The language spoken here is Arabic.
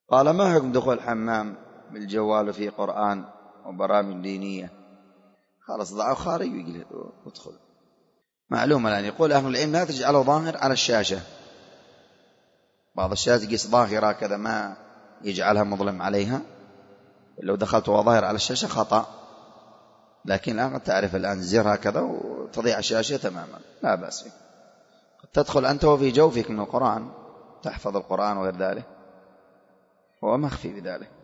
قال ما حكم دخول الحمام بالجوال وفيه قرآن وبرامج دينية؟ خلاص ضعه خارج ويقول ادخل. معلومة الآن يقول أهل العلم لا تجعله ظاهر على الشاشة. بعض الشاشات يقيس ظاهرة كذا ما يجعلها مظلم عليها، لو دخلت وظاهر على الشاشة خطأ. لكن الآن تعرف الآن زر هكذا وتضيع الشاشة تماما، لا بأس فيه. قد تدخل أنت وفي جوفك من القرآن تحفظ القرآن وغير ذلك، هو مخفي بذلك.